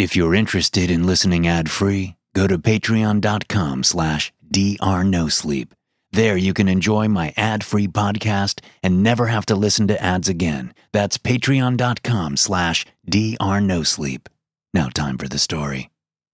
If you're interested in listening ad-free, go to patreon.com/drnosleep. There you can enjoy my ad-free podcast and never have to listen to ads again. That's patreon.com/drnosleep. Now time for the story.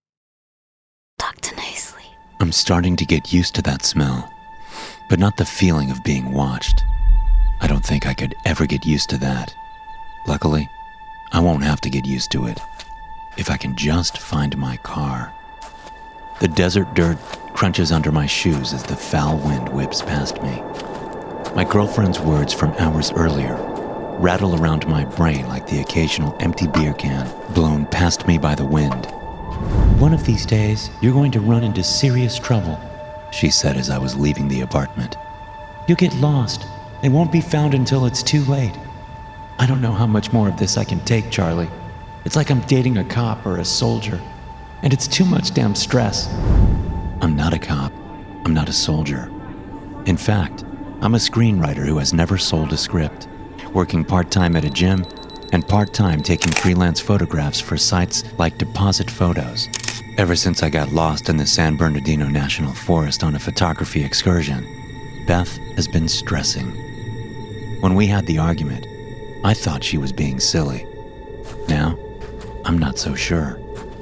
Dr. No Sleep. I'm starting to get used to that smell, but not the feeling of being watched. I don't think I could ever get used to that. Luckily, I won't have to get used to it if I can just find my car. The desert dirt crunches under my shoes as the foul wind whips past me. My girlfriend's words from hours earlier rattle around my brain like the occasional empty beer can blown past me by the wind. "One of these days, you're going to run into serious trouble," she said as I was leaving the apartment. "You'll get lost. They won't be found until it's too late." I don't know how much more of this I can take, Charlie. It's like I'm dating a cop or a soldier, and it's too much damn stress. I'm not a cop. I'm not a soldier. In fact, I'm a screenwriter who has never sold a script, working part-time at a gym and part-time taking freelance photographs for sites like Deposit Photos. Ever since I got lost in the San Bernardino National Forest on a photography excursion, Beth has been stressing. When we had the argument, I thought she was being silly. Now, I'm not so sure.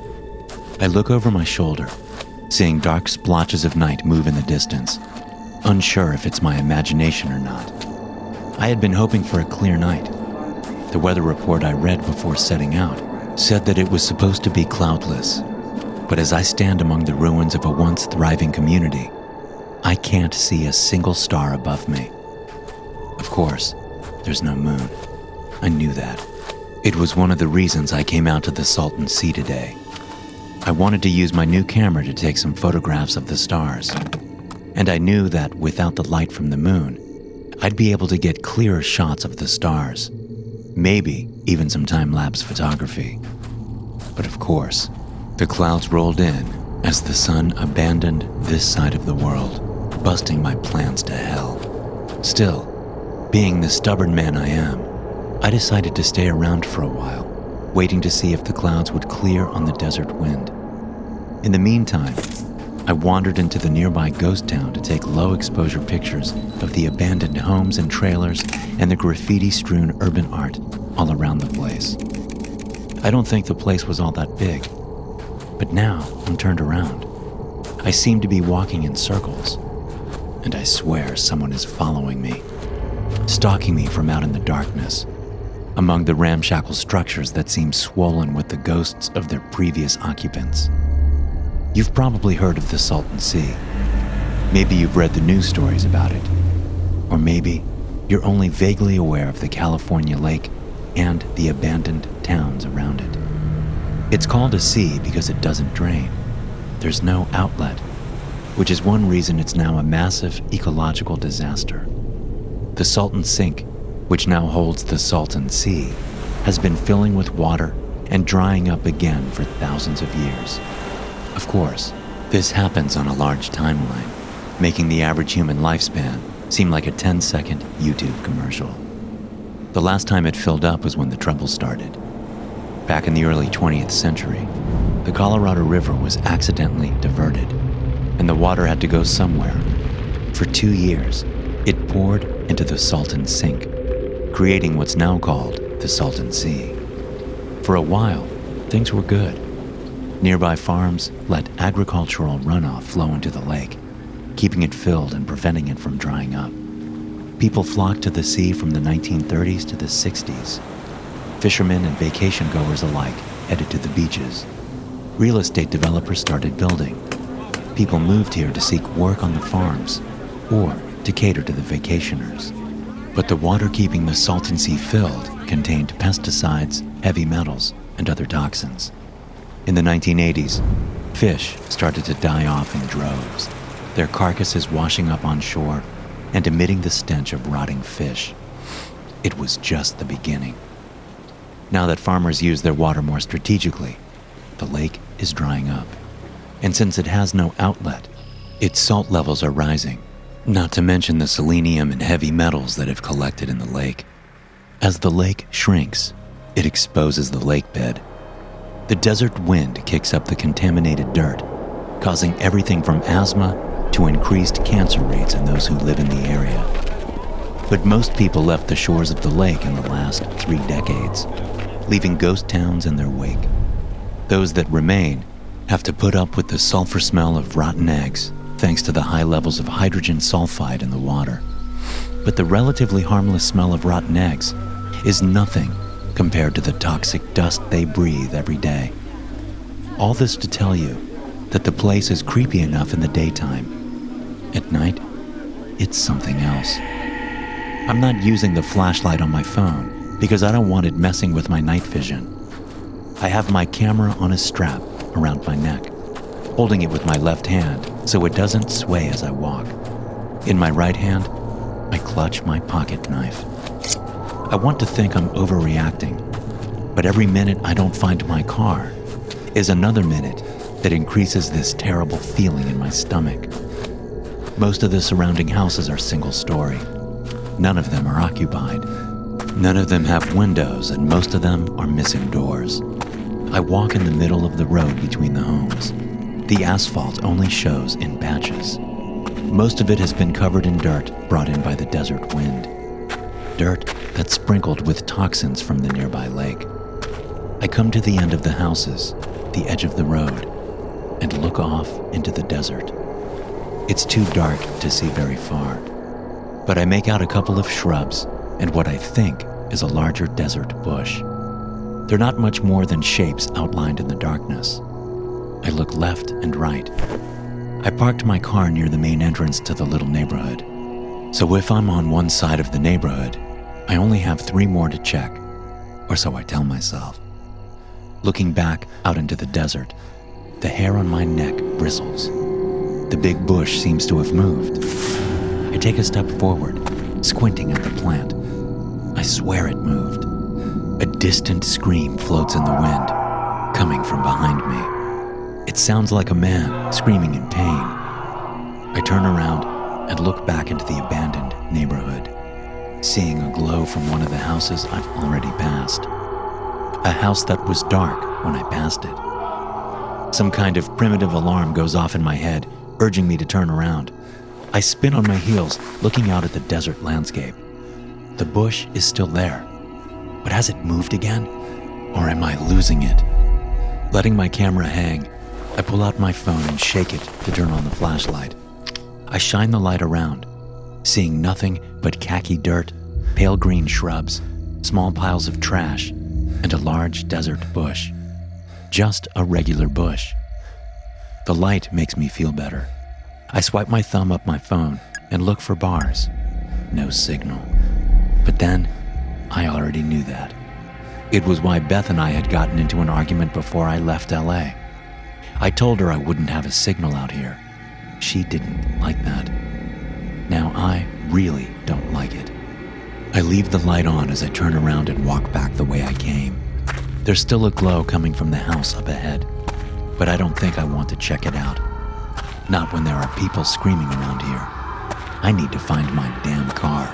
I look over my shoulder, seeing dark splotches of night move in the distance, unsure if it's my imagination or not. I had been hoping for a clear night. The weather report I read before setting out said that it was supposed to be cloudless. But as I stand among the ruins of a once thriving community, I can't see a single star above me. Of course, there's no moon. I knew that. It was one of the reasons I came out to the Salton Sea today. I wanted to use my new camera to take some photographs of the stars. And I knew that without the light from the moon, I'd be able to get clearer shots of the stars. Maybe even some time-lapse photography. But of course, the clouds rolled in as the sun abandoned this side of the world, busting my plans to hell. Still, being the stubborn man I am, I decided to stay around for a while, waiting to see if the clouds would clear on the desert wind. In the meantime, I wandered into the nearby ghost town to take low-exposure pictures of the abandoned homes and trailers and the graffiti-strewn urban art all around the place. I don't think the place was all that big, but now I'm turned around. I seem to be walking in circles, and I swear someone is following me, stalking me from out in the darkness, among the ramshackle structures that seem swollen with the ghosts of their previous occupants. You've probably heard of the Salton Sea. Maybe you've read the news stories about it. Or maybe you're only vaguely aware of the California lake and the abandoned towns around it. It's called a sea because it doesn't drain. There's no outlet, which is one reason it's now a massive ecological disaster. The Salton Sink, which now holds the Salton Sea, has been filling with water and drying up again for thousands of years. Of course, this happens on a large timeline, making the average human lifespan seem like a 10-second YouTube commercial. The last time it filled up was when the trouble started. Back in the early 20th century, the Colorado River was accidentally diverted, and the water had to go somewhere. For 2 years, it poured into the Salton Sink, creating what's now called the Salton Sea. For a while, things were good. Nearby farms let agricultural runoff flow into the lake, keeping it filled and preventing it from drying up. People flocked to the sea from the 1930s to the 60s. Fishermen and vacation goers alike headed to the beaches. Real estate developers started building. People moved here to seek work on the farms or to cater to the vacationers. But the water keeping the Salton Sea filled contained pesticides, heavy metals, and other toxins. In the 1980s, fish started to die off in droves, their carcasses washing up on shore and emitting the stench of rotting fish. It was just the beginning. Now that farmers use their water more strategically, the lake is drying up. And since it has no outlet, its salt levels are rising, not to mention the selenium and heavy metals that have collected in the lake. As the lake shrinks, it exposes the lake bed. The desert wind kicks up the contaminated dirt, causing everything from asthma to increased cancer rates in those who live in the area. But most people left the shores of the lake in the last 3 decades, leaving ghost towns in their wake. Those that remain have to put up with the sulfur smell of rotten eggs thanks to the high levels of hydrogen sulfide in the water. But the relatively harmless smell of rotten eggs is nothing compared to the toxic dust they breathe every day. All this to tell you that the place is creepy enough in the daytime. At night, it's something else. I'm not using the flashlight on my phone because I don't want it messing with my night vision. I have my camera on a strap around my neck, holding it with my left hand so it doesn't sway as I walk. In my right hand, I clutch my pocket knife. I want to think I'm overreacting, but every minute I don't find my car is another minute that increases this terrible feeling in my stomach. Most of the surrounding houses are single story. None of them are occupied. None of them have windows, and most of them are missing doors. I walk in the middle of the road between the homes. The asphalt only shows in patches. Most of it has been covered in dirt brought in by the desert wind. Dirt that's sprinkled with toxins from the nearby lake. I come to the end of the houses, the edge of the road, and look off into the desert. It's too dark to see very far, but I make out a couple of shrubs and what I think is a larger desert bush. They're not much more than shapes outlined in the darkness. I look left and right. I parked my car near the main entrance to the little neighborhood. So if I'm on one side of the neighborhood, I only have 3 more to check, or so I tell myself. Looking back out into the desert, the hair on my neck bristles. The big bush seems to have moved. I take a step forward, squinting at the plant. I swear it moved. A distant scream floats in the wind, coming from behind me. It sounds like a man screaming in pain. I turn around and look back into the abandoned neighborhood, seeing a glow from one of the houses I've already passed. A house that was dark when I passed it. Some kind of primitive alarm goes off in my head, urging me to turn around. I spin on my heels, looking out at the desert landscape. The bush is still there, but has it moved again? Or am I losing it? Letting my camera hang, I pull out my phone and shake it to turn on the flashlight. I shine the light around, seeing nothing but khaki dirt, pale green shrubs, small piles of trash, and a large desert bush. Just a regular bush. The light makes me feel better. I swipe my thumb up my phone and look for bars. No signal. But then, I already knew that. It was why Beth and I had gotten into an argument before I left LA. I told her I wouldn't have a signal out here. She didn't like that. Now I really don't like it. I leave the light on as I turn around and walk back the way I came. There's still a glow coming from the house up ahead, but I don't think I want to check it out. Not when there are people screaming around here. I need to find my damn car.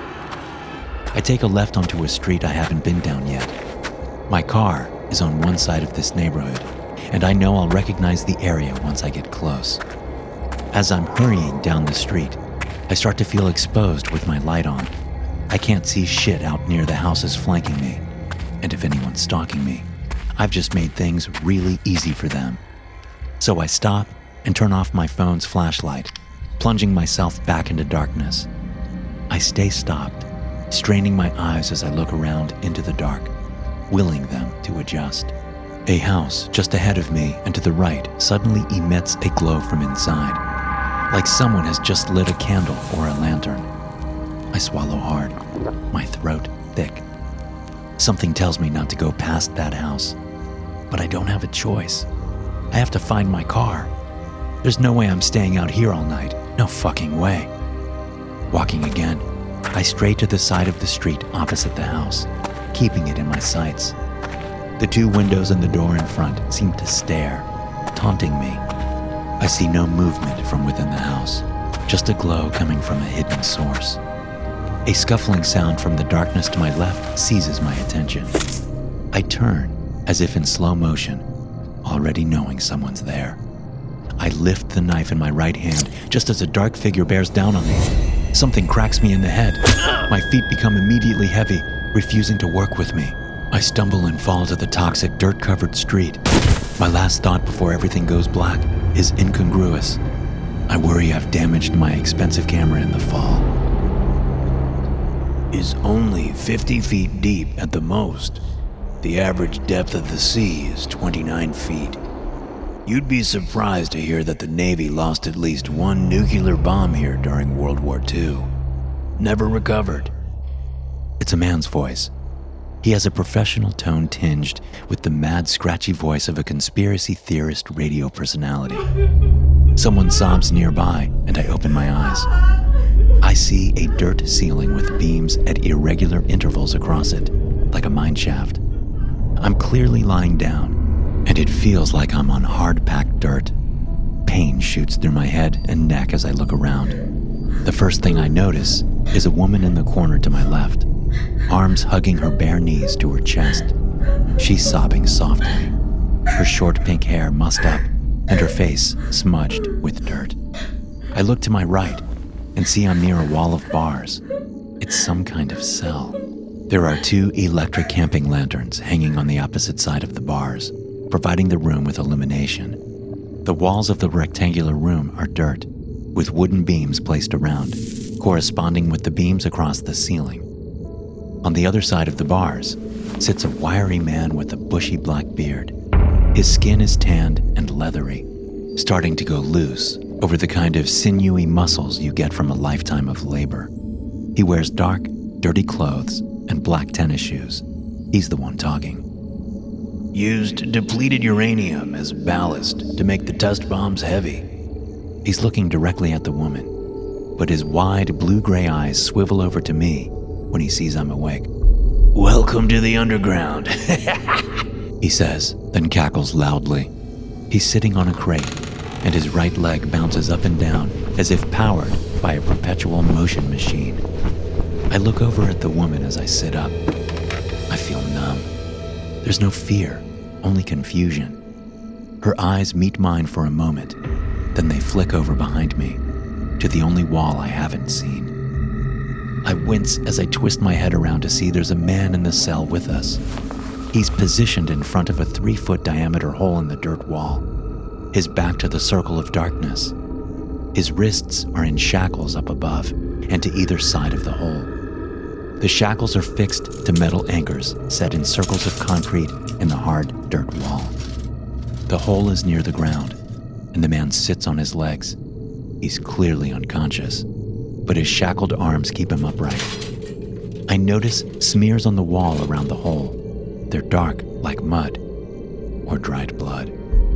I take a left onto a street I haven't been down yet. My car is on one side of this neighborhood, and I know I'll recognize the area once I get close. As I'm hurrying down the street, I start to feel exposed with my light on. I can't see shit out near the houses flanking me, and if anyone's stalking me, I've just made things really easy for them. So I stop and turn off my phone's flashlight, plunging myself back into darkness. I stay stopped, straining my eyes as I look around into the dark, willing them to adjust. A house just ahead of me and to the right suddenly emits a glow from inside, like someone has just lit a candle or a lantern. I swallow hard, my throat thick. Something tells me not to go past that house, but I don't have a choice. I have to find my car. There's no way I'm staying out here all night. No fucking way. Walking again, I stray to the side of the street opposite the house, keeping it in my sights. The 2 windows and the door in front seem to stare, taunting me. I see no movement from within the house, just a glow coming from a hidden source. A scuffling sound from the darkness to my left seizes my attention. I turn, as if in slow motion, already knowing someone's there. I lift the knife in my right hand just as a dark figure bears down on me. Something cracks me in the head. My feet become immediately heavy, refusing to work with me. I stumble and fall to the toxic, dirt-covered street. My last thought before everything goes black is incongruous. I worry I've damaged my expensive camera in the fall. Is only 50 feet deep at the most. The average depth of the sea is 29 feet. You'd be surprised to hear that the Navy lost at least one nuclear bomb here during World War II. Never recovered. It's a man's voice. He has a professional tone tinged with the mad, scratchy voice of a conspiracy theorist radio personality. Someone sobs nearby, and I open my eyes. I see a dirt ceiling with beams at irregular intervals across it, like a mine shaft. I'm clearly lying down, and it feels like I'm on hard-packed dirt. Pain shoots through my head and neck as I look around. The first thing I notice is a woman in the corner to my left, arms hugging her bare knees to her chest. She's sobbing softly, her short pink hair mussed up and her face smudged with dirt. I look to my right and see I'm near a wall of bars. It's some kind of cell. There are 2 electric camping lanterns hanging on the opposite side of the bars, providing the room with illumination. The walls of the rectangular room are dirt, with wooden beams placed around, corresponding with the beams across the ceiling. On the other side of the bars sits a wiry man with a bushy black beard. His skin is tanned and leathery, starting to go loose over the kind of sinewy muscles you get from a lifetime of labor. He wears dark, dirty clothes and black tennis shoes. He's the one talking. Used depleted uranium as ballast to make the test bombs heavy. He's looking directly at the woman, but his wide blue-gray eyes swivel over to me when he sees I'm awake. Welcome to the underground, he says, then cackles loudly. He's sitting on a crate, and his right leg bounces up and down as if powered by a perpetual motion machine. I look over at the woman as I sit up. I feel numb. There's no fear, only confusion. Her eyes meet mine for a moment, then they flick over behind me to the only wall I haven't seen. I wince as I twist my head around to see there's a man in the cell with us. He's positioned in front of a 3-foot diameter hole in the dirt wall, his back to the circle of darkness. His wrists are in shackles up above and to either side of the hole. The shackles are fixed to metal anchors set in circles of concrete in the hard dirt wall. The hole is near the ground, and the man sits on his legs. He's clearly unconscious, but his shackled arms keep him upright. I notice smears on the wall around the hole. They're dark like mud or dried blood.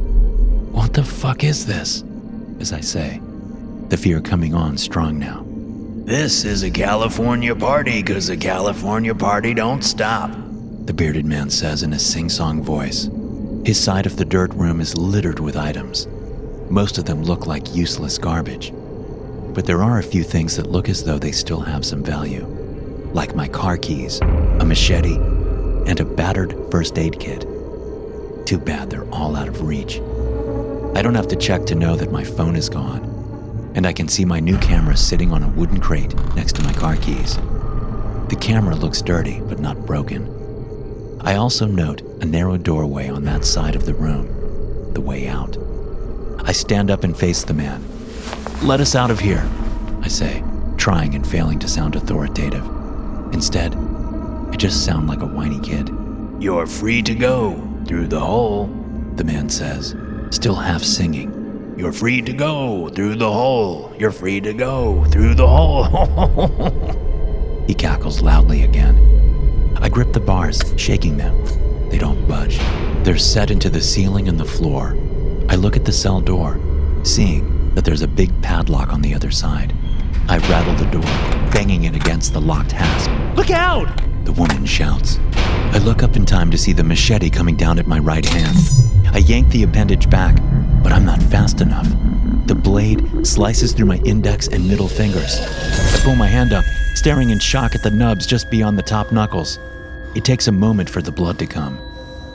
What the fuck is this? As I say, the fear coming on strong now. This is a California party, 'cause a California party don't stop, the bearded man says in a sing-song voice. His side of the dirt room is littered with items. Most of them look like useless garbage. But there are a few things that look as though they still have some value, like my car keys, a machete, and a battered first aid kit. Too bad they're all out of reach. I don't have to check to know that my phone is gone, and I can see my new camera sitting on a wooden crate next to my car keys. The camera looks dirty, but not broken. I also note a narrow doorway on that side of the room, the way out. I stand up and face the man. "Let us out of here," I say, trying and failing to sound authoritative. Instead, I just sound like a whiny kid. "You're free to go through the hole," the man says, still half singing. "You're free to go through the hole. You're free to go through the hole." He cackles loudly again. I grip the bars, shaking them. They don't budge. They're set into the ceiling and the floor. I look at the cell door, seeing that there's a big padlock on the other side. I rattle the door, banging it against the locked hasp. "Look out!" the woman shouts. I look up in time to see the machete coming down at my right hand. I yank the appendage back, but I'm not fast enough. The blade slices through my index and middle fingers. I pull my hand up, staring in shock at the nubs just beyond the top knuckles. It takes a moment for the blood to come.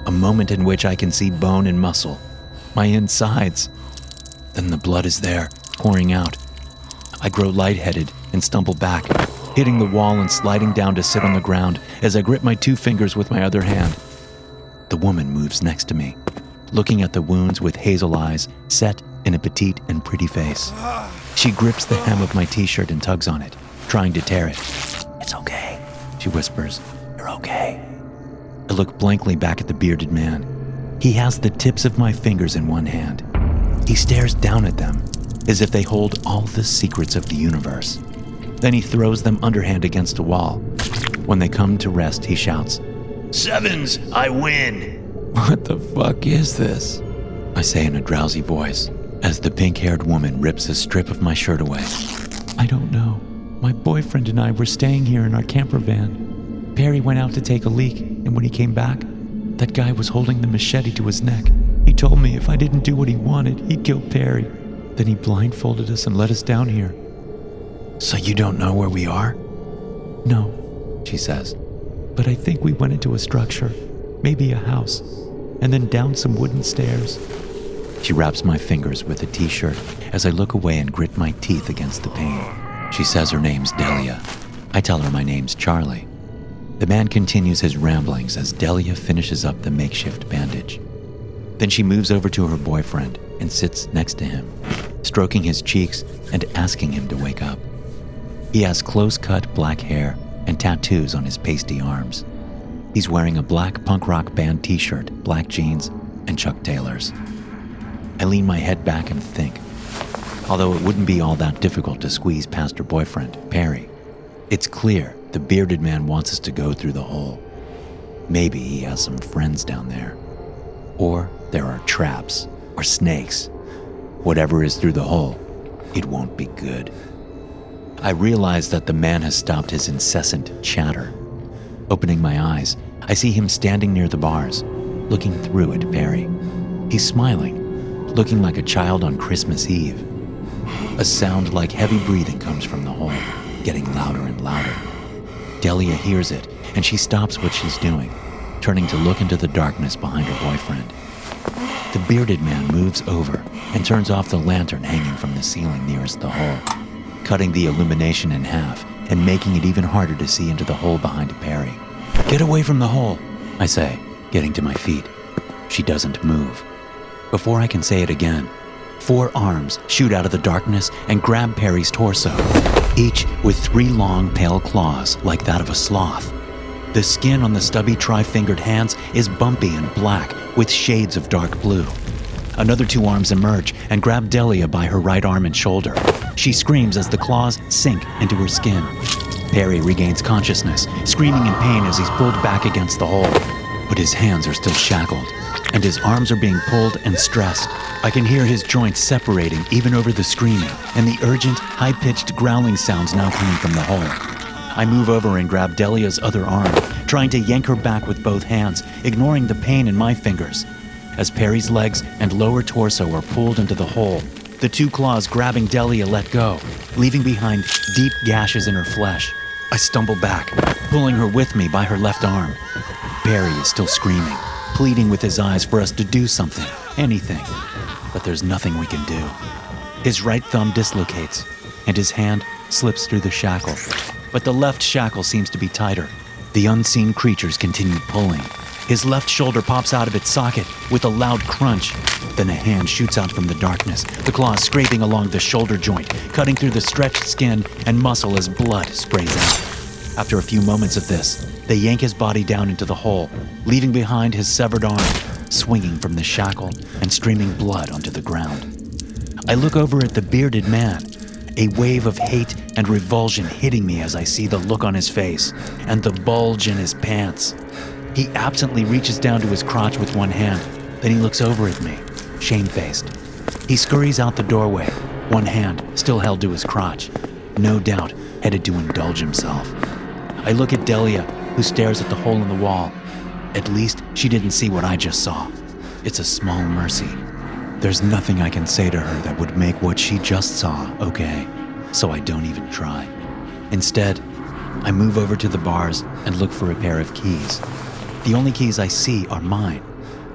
A moment in which I can see bone and muscle, my insides. Then the blood is there, pouring out. I grow lightheaded and stumble back, hitting the wall and sliding down to sit on the ground as I grip my 2 fingers with my other hand. The woman moves next to me, looking at the wounds with hazel eyes set in a petite and pretty face. She grips the hem of my t-shirt and tugs on it, trying to tear it. "It's okay," she whispers. "You're okay." I look blankly back at the bearded man. He has the tips of my fingers in one hand. He stares down at them, as if they hold all the secrets of the universe. Then he throws them underhand against a wall. When they come to rest, he shouts, "Sevens, I win!" "What the fuck is this?" I say in a drowsy voice, as the pink-haired woman rips a strip of my shirt away. "I don't know. My boyfriend and I were staying here in our camper van. Perry went out to take a leak, and when he came back, that guy was holding the machete to his neck. He told me if I didn't do what he wanted, he'd kill Perry. Then he blindfolded us and let us down here." "So you don't know where we are?" "No," she says, "but I think we went into a structure, maybe a house, and then down some wooden stairs." She wraps my fingers with a t-shirt as I look away and grit my teeth against the pain. She says her name's Delia. I tell her my name's Charlie. The man continues his ramblings as Delia finishes up the makeshift bandage. Then she moves over to her boyfriend and sits next to him, stroking his cheeks and asking him to wake up. He has close-cut black hair and tattoos on his pasty arms. He's wearing a black punk rock band t-shirt, black jeans, and Chuck Taylors. I lean my head back and think. Although it wouldn't be all that difficult to squeeze past her boyfriend, Perry, it's clear the bearded man wants us to go through the hole. Maybe he has some friends down there. Or there are traps or snakes. Whatever is through the hole, it won't be good. I realize that the man has stopped his incessant chatter. Opening my eyes, I see him standing near the bars, looking through at Perry. He's smiling, looking like a child on Christmas Eve. A sound like heavy breathing comes from the hole, getting louder and louder. Delia hears it, and she stops what she's doing, turning to look into the darkness behind her boyfriend. The bearded man moves over and turns off the lantern hanging from the ceiling nearest the hole, cutting the illumination in half and making it even harder to see into the hole behind Perry. "Get away from the hole," I say, getting to my feet. She doesn't move. Before I can say it again, 4 arms shoot out of the darkness and grab Perry's torso, each with 3 long, pale claws like that of a sloth. The skin on the stubby tri-fingered hands is bumpy and black with shades of dark blue. Another 2 arms emerge and grab Delia by her right arm and shoulder. She screams as the claws sink into her skin. Perry regains consciousness, screaming in pain as he's pulled back against the hole. But his hands are still shackled, and his arms are being pulled and stressed. I can hear his joints separating even over the screaming, and the urgent, high-pitched growling sounds now coming from the hole. I move over and grab Delia's other arm, trying to yank her back with both hands, ignoring the pain in my fingers. As Perry's legs and lower torso are pulled into the hole, the 2 claws grabbing Delia let go, leaving behind deep gashes in her flesh. I stumble back, pulling her with me by her left arm. Perry is still screaming, pleading with his eyes for us to do something, anything. But there's nothing we can do. His right thumb dislocates, and his hand slips through the shackle. But the left shackle seems to be tighter. The unseen creatures continue pulling. His left shoulder pops out of its socket with a loud crunch. Then a hand shoots out from the darkness, the claws scraping along the shoulder joint, cutting through the stretched skin and muscle as blood sprays out. After a few moments of this, they yank his body down into the hole, leaving behind his severed arm, swinging from the shackle and streaming blood onto the ground. I look over at the bearded man, a wave of hate and revulsion hitting me as I see the look on his face and the bulge in his pants. He absently reaches down to his crotch with one hand, then he looks over at me, shamefaced. He scurries out the doorway, one hand still held to his crotch, no doubt headed to indulge himself. I look at Delia, who stares at the hole in the wall. At least she didn't see what I just saw. It's a small mercy. There's nothing I can say to her that would make what she just saw okay, so I don't even try. Instead, I move over to the bars and look for a pair of keys. The only keys I see are mine,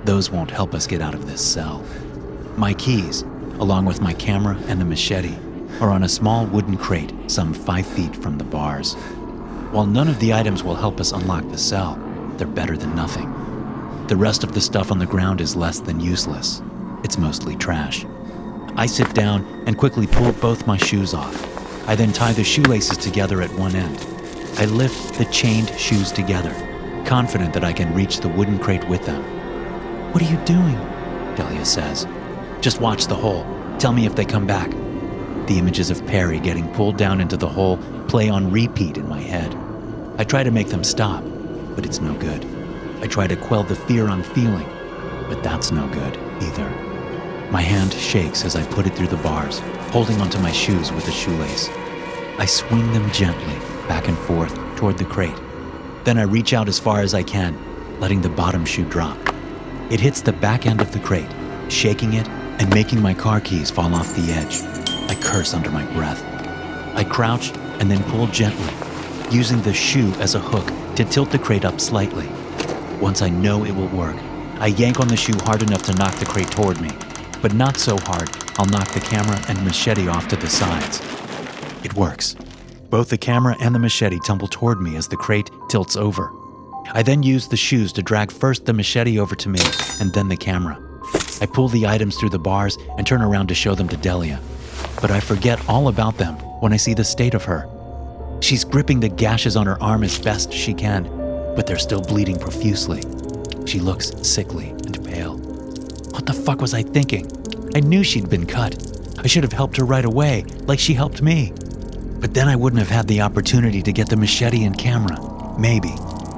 those won't help us get out of this cell. My keys, along with my camera and the machete, are on a small wooden crate some 5 feet from the bars. While none of the items will help us unlock the cell, they're better than nothing. The rest of the stuff on the ground is less than useless. It's mostly trash. I sit down and quickly pull both my shoes off. I then tie the shoelaces together at one end. I lift the chained shoes together, confident that I can reach the wooden crate with them. "What are you doing?" Delia says. "Just watch the hole. Tell me if they come back." The images of Perry getting pulled down into the hole play on repeat in my head. I try to make them stop, but it's no good. I try to quell the fear I'm feeling, but that's no good either. My hand shakes as I put it through the bars, holding onto my shoes with a shoelace. I swing them gently back and forth toward the crate. Then I reach out as far as I can, letting the bottom shoe drop. It hits the back end of the crate, shaking it and making my car keys fall off the edge. I curse under my breath. I crouch and then pull gently, using the shoe as a hook to tilt the crate up slightly. Once I know it will work, I yank on the shoe hard enough to knock the crate toward me, but not so hard I'll knock the camera and machete off to the sides. It works. Both the camera and the machete tumble toward me as the crate tilts over. I then use the shoes to drag first the machete over to me and then the camera. I pull the items through the bars and turn around to show them to Delia, but I forget all about them when I see the state of her. She's gripping the gashes on her arm as best she can, but they're still bleeding profusely. She looks sickly and pale. What the fuck was I thinking? I knew she'd been cut. I should have helped her right away, like she helped me. But then I wouldn't have had the opportunity to get the machete and camera. Maybe.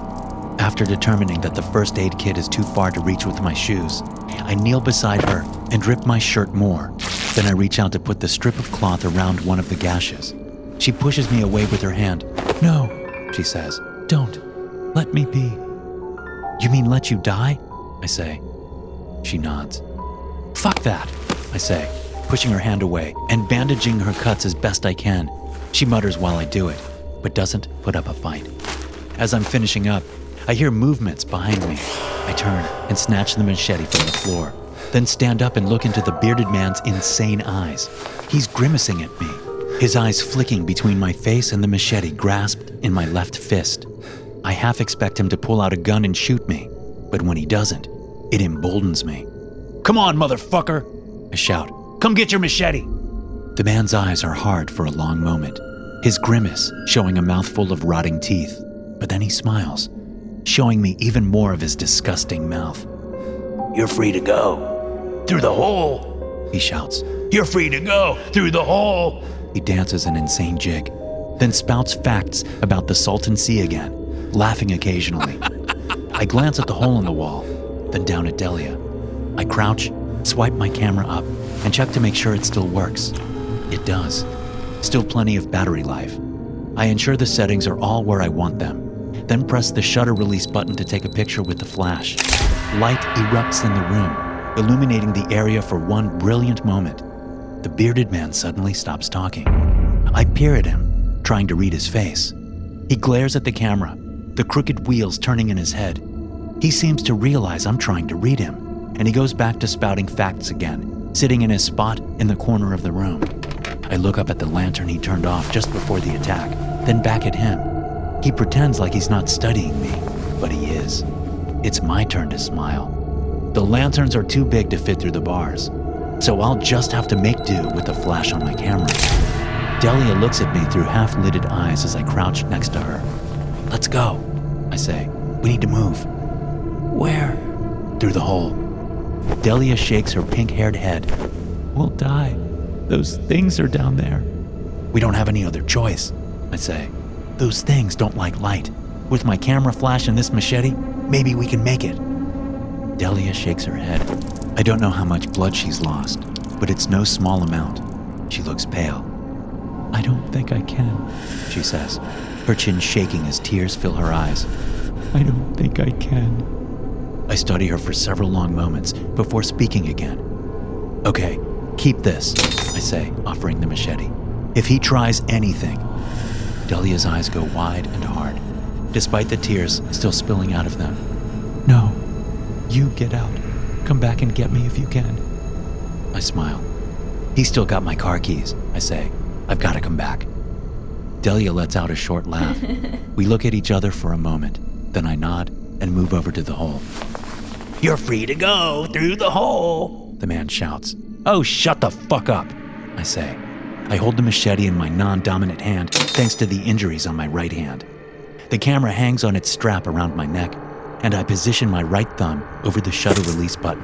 After determining that the first aid kit is too far to reach with my shoes, I kneel beside her and rip my shirt more. Then I reach out to put the strip of cloth around one of the gashes. She pushes me away with her hand. "No," she says. "Don't. Let me be." "You mean let you die?" I say. She nods. "Fuck that," I say, pushing her hand away and bandaging her cuts as best I can. She mutters while I do it, but doesn't put up a fight. As I'm finishing up, I hear movements behind me. I turn and snatch the machete from the floor, then stand up and look into the bearded man's insane eyes. He's grimacing at me, his eyes flicking between my face and the machete grasped in my left fist. I half expect him to pull out a gun and shoot me, but when he doesn't, it emboldens me. "Come on, motherfucker!" I shout. "Come get your machete!" The man's eyes are hard for a long moment, his grimace showing a mouthful of rotting teeth, but then he smiles, showing me even more of his disgusting mouth. "You're free to go. Through the hole!" he shouts. "You're free to go! Through the hole!" He dances an insane jig, then spouts facts about the Salton Sea again, laughing occasionally. I glance at the hole in the wall, then down at Delia. I crouch, swipe my camera up, and check to make sure it still works. It does. Still plenty of battery life. I ensure the settings are all where I want them, then press the shutter release button to take a picture with the flash. Light erupts in the room, illuminating the area for one brilliant moment. The bearded man suddenly stops talking. I peer at him, trying to read his face. He glares at the camera, the crooked wheels turning in his head. He seems to realize I'm trying to read him, and he goes back to spouting facts again, sitting in his spot in the corner of the room. I look up at the lantern he turned off just before the attack, then back at him. He pretends like he's not studying me, but he is. It's my turn to smile. The lanterns are too big to fit through the bars, so I'll just have to make do with the flash on my camera. Delia looks at me through half-lidded eyes as I crouch next to her. "Let's go," I say. "We need to move." "Where?" "Through the hole." Delia shakes her pink-haired head. "We'll die. Those things are down there." "We don't have any other choice," I say. "Those things don't like light. With my camera flash and this machete, maybe we can make it." Delia shakes her head. I don't know how much blood she's lost, but it's no small amount. She looks pale. "I don't think I can," she says, her chin shaking as tears fill her eyes. "I don't think I can." I study her for several long moments before speaking again. "Okay, keep this," I say, offering the machete. "If he tries anything..." Delia's eyes go wide and hard, despite the tears still spilling out of them. "No, you get out," Come back and get me if you can." I smile. "He's still got my car keys," I say. "I've got to come back." Delia lets out a short laugh. We look at each other for a moment. Then I nod and move over to the hole. "You're free to go through the hole," the man shouts. "Oh, shut the fuck up," I say. I hold the machete in my non-dominant hand thanks to the injuries on my right hand. The camera hangs on its strap around my neck, and I position my right thumb over the shutter release button.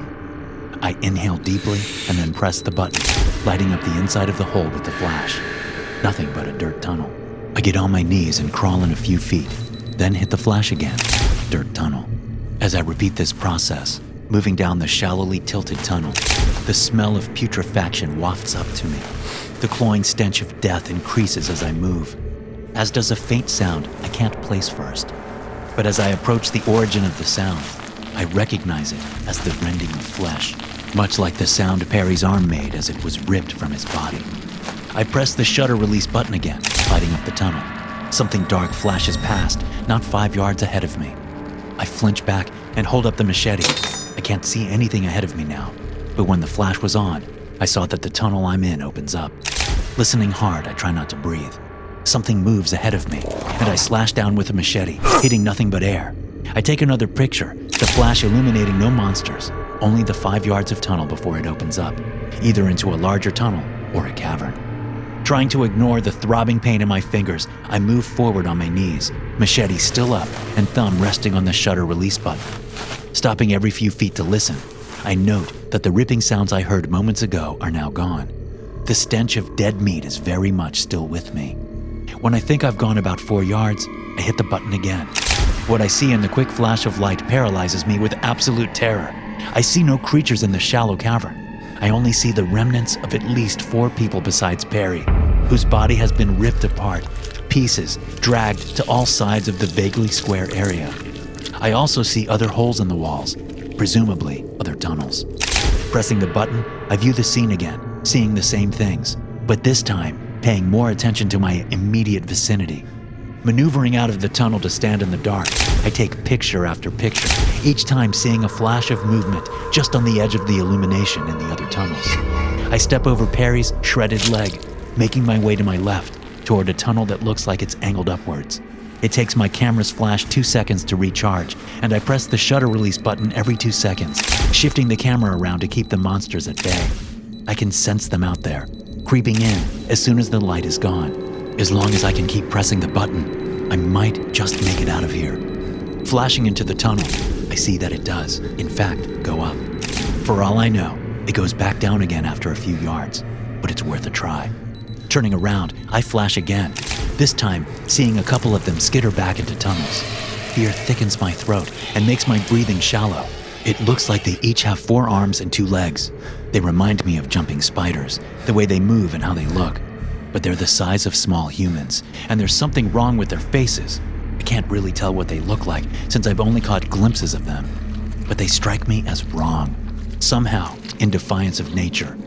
I inhale deeply and then press the button, lighting up the inside of the hole with the flash. Nothing but a dirt tunnel. I get on my knees and crawl in a few feet, then hit the flash again. Dirt tunnel. As I repeat this process, moving down the shallowly tilted tunnel, the smell of putrefaction wafts up to me. The cloying stench of death increases as I move, as does a faint sound I can't place first. But as I approach the origin of the sound, I recognize it as the rending of flesh, much like the sound Perry's arm made as it was ripped from his body. I press the shutter release button again, lighting up the tunnel. Something dark flashes past, not 5 yards ahead of me. I flinch back and hold up the machete. I can't see anything ahead of me now, but when the flash was on, I saw that the tunnel I'm in opens up. Listening hard, I try not to breathe. Something moves ahead of me, and I slash down with a machete, hitting nothing but air. I take another picture, the flash illuminating no monsters, only the 5 yards of tunnel before it opens up, either into a larger tunnel or a cavern. Trying to ignore the throbbing pain in my fingers, I move forward on my knees, machete still up and thumb resting on the shutter release button. Stopping every few feet to listen, I note that the ripping sounds I heard moments ago are now gone. The stench of dead meat is very much still with me. When I think I've gone about 4 yards, I hit the button again. What I see in the quick flash of light paralyzes me with absolute terror. I see no creatures in the shallow cavern. I only see the remnants of at least 4 people besides Perry, whose body has been ripped apart, pieces dragged to all sides of the vaguely square area. I also see other holes in the walls, presumably other tunnels. Pressing the button, I view the scene again, seeing the same things, but this time paying more attention to my immediate vicinity. Maneuvering out of the tunnel to stand in the dark, I take picture after picture, each time seeing a flash of movement just on the edge of the illumination in the other tunnels. I step over Perry's shredded leg, making my way to my left, toward a tunnel that looks like it's angled upwards. It takes my camera's flash 2 seconds to recharge, and I press the shutter release button every 2 seconds, shifting the camera around to keep the monsters at bay. I can sense them out there, creeping in as soon as the light is gone. As long as I can keep pressing the button, I might just make it out of here. Flashing into the tunnel, I see that it does, in fact, go up. For all I know, it goes back down again after a few yards, but it's worth a try. Turning around, I flash again, this time seeing a couple of them skitter back into tunnels. Fear thickens my throat and makes my breathing shallow. It looks like they each have 4 arms and 2 legs. They remind me of jumping spiders, the way they move and how they look. But they're the size of small humans, and there's something wrong with their faces. I can't really tell what they look like since I've only caught glimpses of them. But they strike me as wrong, somehow in defiance of nature.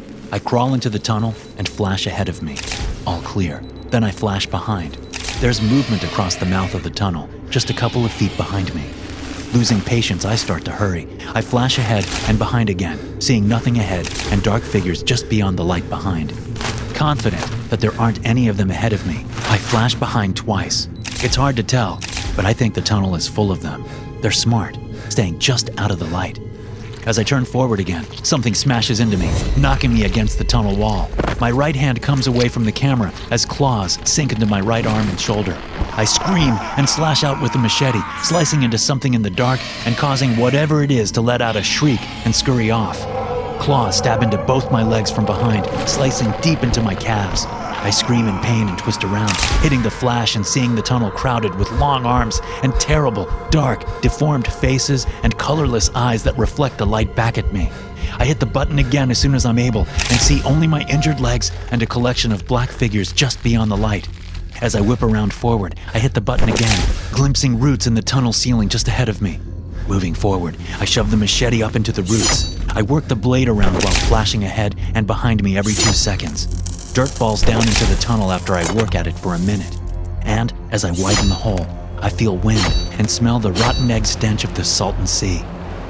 I crawl into the tunnel and flash ahead of me. All clear. Then I flash behind. There's movement across the mouth of the tunnel, just a couple of feet behind me. Losing patience, I start to hurry. I flash ahead and behind again, seeing nothing ahead and dark figures just beyond the light behind. Confident that there aren't any of them ahead of me, I flash behind twice. It's hard to tell, but I think the tunnel is full of them. They're smart, staying just out of the light. As I turn forward again, something smashes into me, knocking me against the tunnel wall. My right hand comes away from the camera as claws sink into my right arm and shoulder. I scream and slash out with the machete, slicing into something in the dark and causing whatever it is to let out a shriek and scurry off. Claws stab into both my legs from behind, slicing deep into my calves. I scream in pain and twist around, hitting the flash and seeing the tunnel crowded with long arms and terrible, dark, deformed faces and colorless eyes that reflect the light back at me. I hit the button again as soon as I'm able and see only my injured legs and a collection of black figures just beyond the light. As I whip around forward, I hit the button again, glimpsing roots in the tunnel ceiling just ahead of me. Moving forward, I shove the machete up into the roots. I work the blade around while flashing ahead and behind me every 2 seconds. Dirt falls down into the tunnel after I work at it for a minute. And as I widen the hole, I feel wind and smell the rotten egg stench of the Salton Sea.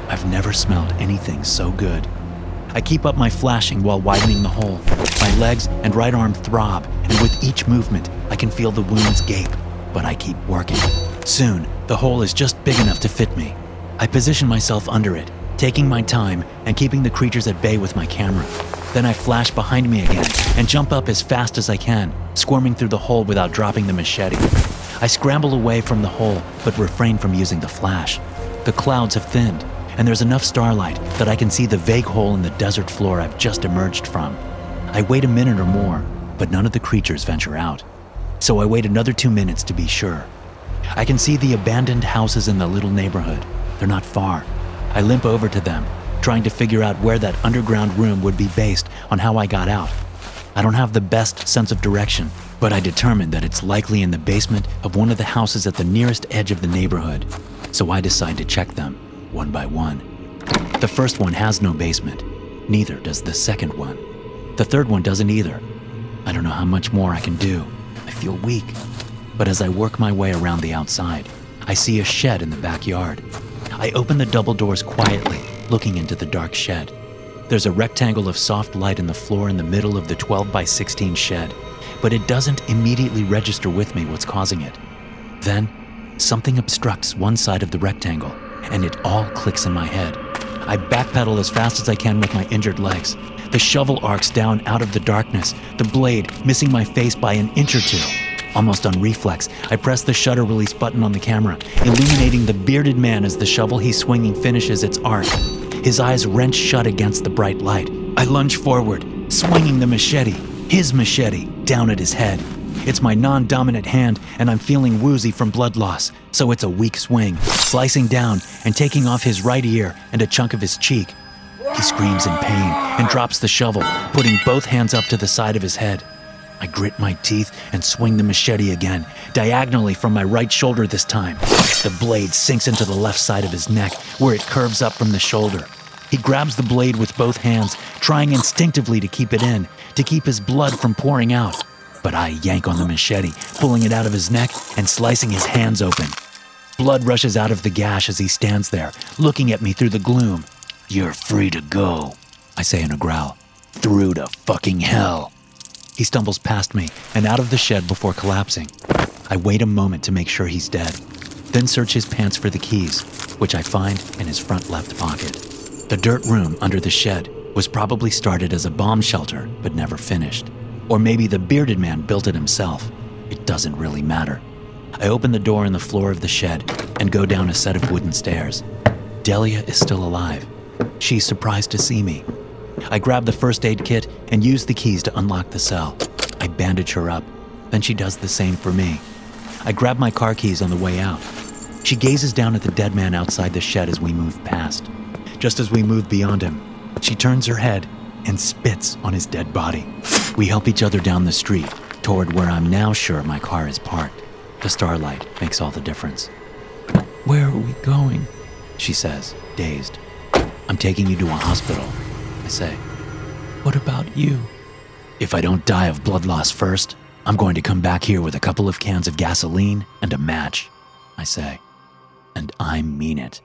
I've never smelled anything so good. I keep up my flashing while widening the hole. My legs and right arm throb, and with each movement, I can feel the wounds gape, but I keep working. Soon, the hole is just big enough to fit me. I position myself under it, taking my time and keeping the creatures at bay with my camera. Then I flash behind me again and jump up as fast as I can, squirming through the hole without dropping the machete. I scramble away from the hole, but refrain from using the flash. The clouds have thinned, and there's enough starlight that I can see the vague hole in the desert floor I've just emerged from. I wait a minute or more, but none of the creatures venture out. So I wait another 2 minutes to be sure. I can see the abandoned houses in the little neighborhood. They're not far. I limp over to them, trying to figure out where that underground room would be based on how I got out. I don't have the best sense of direction, but I determine that it's likely in the basement of one of the houses at the nearest edge of the neighborhood. So I decide to check them, one by one. The first one has no basement. Neither does the second one. The third one doesn't either. I don't know how much more I can do. I feel weak. But as I work my way around the outside, I see a shed in the backyard. I open the double doors quietly, looking into the dark shed. There's a rectangle of soft light in the floor in the middle of the 12 by 16 shed, but it doesn't immediately register with me what's causing it. Then, something obstructs one side of the rectangle, and it all clicks in my head. I backpedal as fast as I can with my injured legs. The shovel arcs down out of the darkness, the blade missing my face by an inch or two. Almost on reflex, I press the shutter release button on the camera, illuminating the bearded man as the shovel he's swinging finishes its arc. His eyes wrench shut against the bright light. I lunge forward, swinging the machete, his machete, down at his head. It's my non-dominant hand, and I'm feeling woozy from blood loss, so it's a weak swing, slicing down and taking off his right ear and a chunk of his cheek. He screams in pain and drops the shovel, putting both hands up to the side of his head. I grit my teeth and swing the machete again, diagonally from my right shoulder this time. The blade sinks into the left side of his neck, where it curves up from the shoulder. He grabs the blade with both hands, trying instinctively to keep it in, to keep his blood from pouring out. But I yank on the machete, pulling it out of his neck and slicing his hands open. Blood rushes out of the gash as he stands there, looking at me through the gloom. "You're free to go," I say in a growl. "Through to fucking hell." He stumbles past me and out of the shed before collapsing. I wait a moment to make sure he's dead, then search his pants for the keys, which I find in his front left pocket. The dirt room under the shed was probably started as a bomb shelter, but never finished. Or maybe the bearded man built it himself. It doesn't really matter. I open the door in the floor of the shed and go down a set of wooden stairs. Delia is still alive. She's surprised to see me. I grab the first aid kit and use the keys to unlock the cell. I bandage her up, then she does the same for me. I grab my car keys on the way out. She gazes down at the dead man outside the shed as we move past. Just as we move beyond him, she turns her head and spits on his dead body. We help each other down the street, toward where I'm now sure my car is parked. The starlight makes all the difference. "Where are we going?" she says, dazed. "I'm taking you to a hospital," I say. "What about you?" "If I don't die of blood loss first, I'm going to come back here with a couple of cans of gasoline and a match," I say. And I mean it.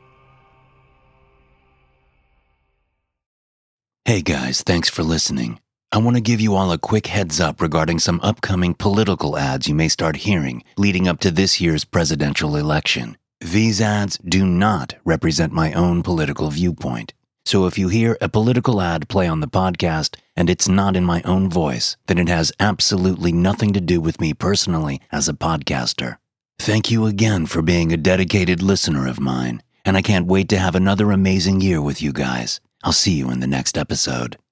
Hey guys, thanks for listening. I want to give you all a quick heads up regarding some upcoming political ads you may start hearing leading up to this year's presidential election. These ads do not represent my own political viewpoint. So if you hear a political ad play on the podcast and it's not in my own voice, then it has absolutely nothing to do with me personally as a podcaster. Thank you again for being a dedicated listener of mine, and I can't wait to have another amazing year with you guys. I'll see you in the next episode.